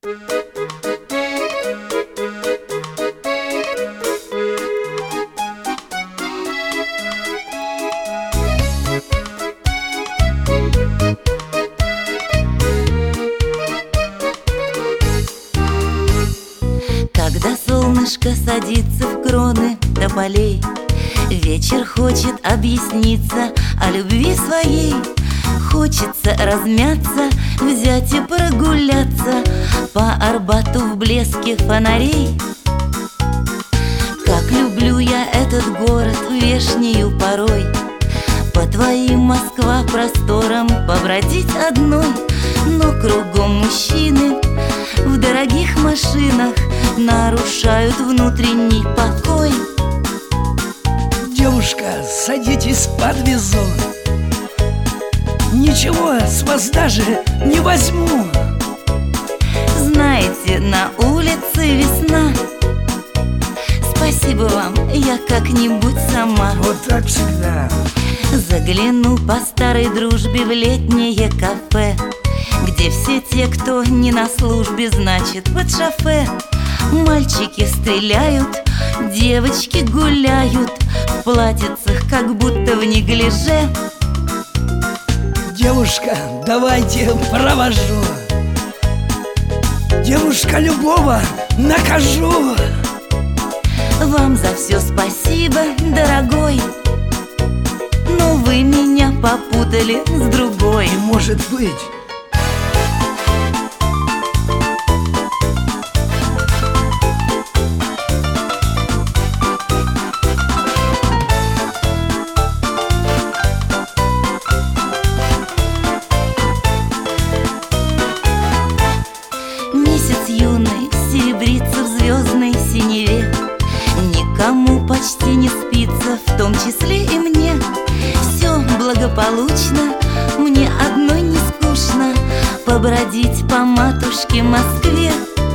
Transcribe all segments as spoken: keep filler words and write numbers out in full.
Когда солнышко садится в кроны тополей, вечер хочет объясниться о любви своей. Хочется размяться, взять и прогуляться по Арбату в блеске фонарей. Как люблю я этот город вешнею порой, по твоим Москва просторам побродить одной. Но кругом мужчины в дорогих машинах нарушают внутренний покой. Девушка, садитесь, подвезу. Ничего с вас даже не возьму. Знаете, на улице весна. Спасибо вам, я как-нибудь сама. Вот так всегда. Загляну по старой дружбе в летнее кафе, где все те, кто не на службе, значит, под шофе. Мальчики стреляют, девочки гуляют в платьицах, как будто в неглиже. Девушка, давайте провожу. Девушка, любого накажу. Вам за все спасибо, дорогой, но вы меня попутали с другой. Не может быть. Месяц юный серебрится в звездной синеве. Никому почти не спится, в том числе и мне. Все благополучно, мне одной не скучно побродить по матушке Москве.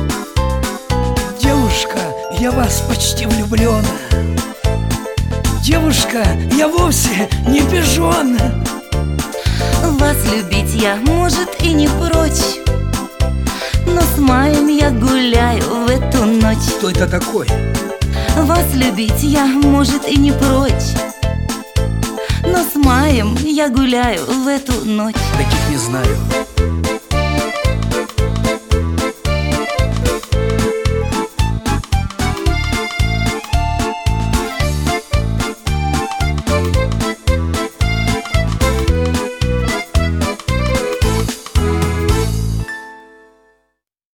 Девушка, я вас почти влюблен. Девушка, я вовсе не пижон. Вас любить я, может, и не прочь, но с маем я гуляю в эту ночь. Кто это такой? Вас любить я, может, и не прочь, но с маем я гуляю в эту ночь. Таких не знаю.